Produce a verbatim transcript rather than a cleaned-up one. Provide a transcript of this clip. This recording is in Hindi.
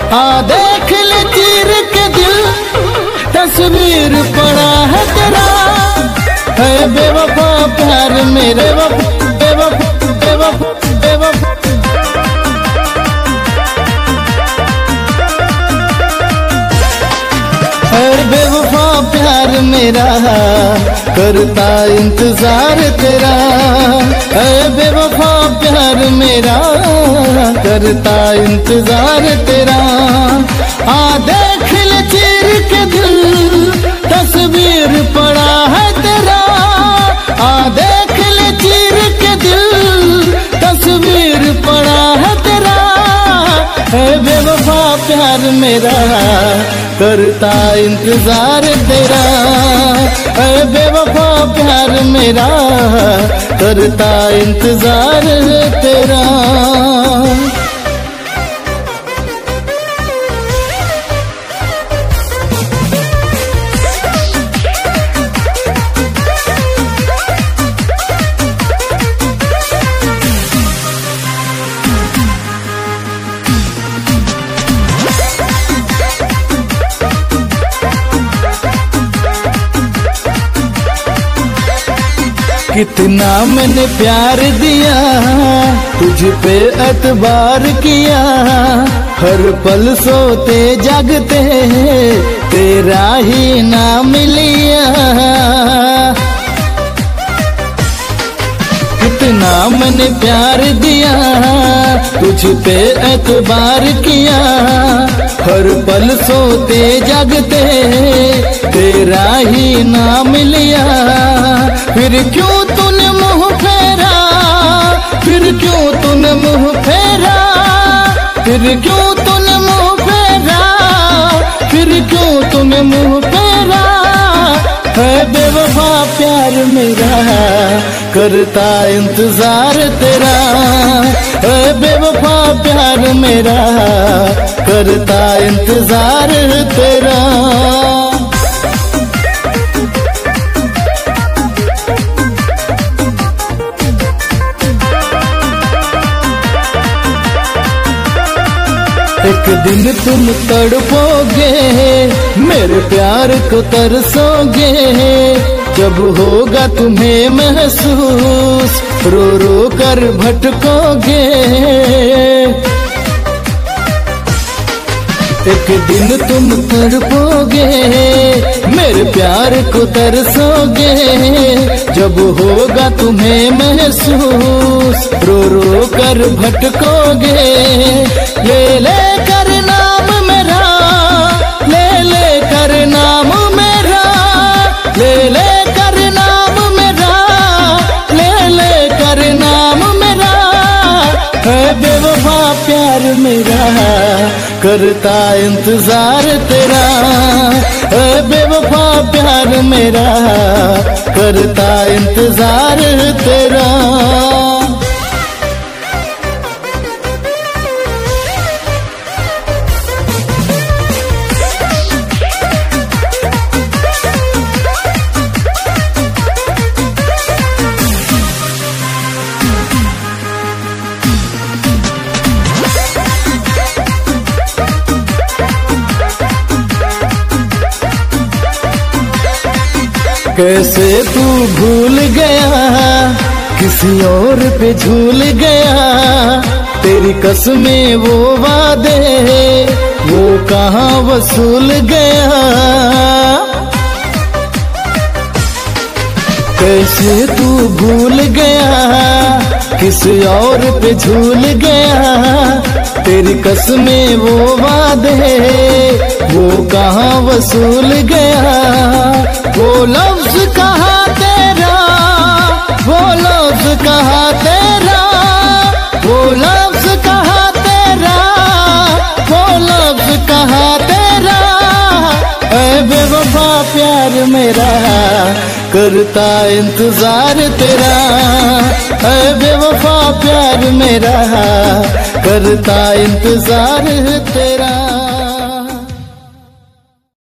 आ देख ले चीर के दिल, तस्वीर पड़ा है तेरा, है बेवफा प्यार मेरे वफा, बेवफा बेवफा बेवफा। बेवफा प्यार मेरा करता इंतजार तेरा, है बेवफा प्यार मेरा करता इंतजार तेरा। आ देख ले चीर के दिल, तस्वीर पड़ा है तेरा, आ देख ले चीर के दिल, तस्वीर पड़ा है तेरा, है बेवफा प्यार मेरा करता इंतजार तेरा, है बेवफा प्यार मेरा करता इंतजार तेरा। कितना मैंने प्यार दिया, तुझ पे एतबार किया, हर पल सोते जागते तेरा ही नाम लिया। कितना मैंने प्यार दिया, तुझ पे एतबार किया, हर पल सोते जागते तेरा ही नाम लिया। फिर क्यों तूने मुँह फेरा, फिर क्यों तूने मुँह फेरा, फिर क्यों तूने मुँह फेरा, फिर क्यों तूने मुँह फेरा, है बेवफा प्यार मेरा करता इंतजार तेरा, है बेवफा प्यार मेरा करता इंतजार तेरा। एक दिन तुम तड़पोगे, मेरे प्यार को तरसोगे, जब होगा तुम्हें महसूस रो रो कर भटकोगे। एक दिन तुम तड़पोगे, मेरे प्यार को तरसोगे, जब होगा तुम्हें महसूस रो रो कर भटकोगे। ले ले कर नाम मेरा, ले ले कर नाम मेरा, ले ले कर नाम मेरा, ले ले कर नाम मेरा, है बेवफा प्यार मेरा करता इंतजार तेरा, है बेवफा प्यार मेरा करता इंतजार तेरा। कैसे तू भूल गया, किसी और पे झूल गया, तेरी कसमें वो वादे वो कहाँ वसूल गया। कैसे तू भूल गया, किसी और पे झूल गया, तेरी कसमें वो वादे वो कहाँ वसूल गया। वो लफ्ज कहा तेरा, वो लफ्ज कहा तेरा, वो लफ्ज कहा तेरा, वो लफ्ज कहा तेरा, ऐ बेवफा प्यार मेरा करता इंतजार तेरा, ऐ बेवफा प्यार मेरा करता इंतजार तेरा।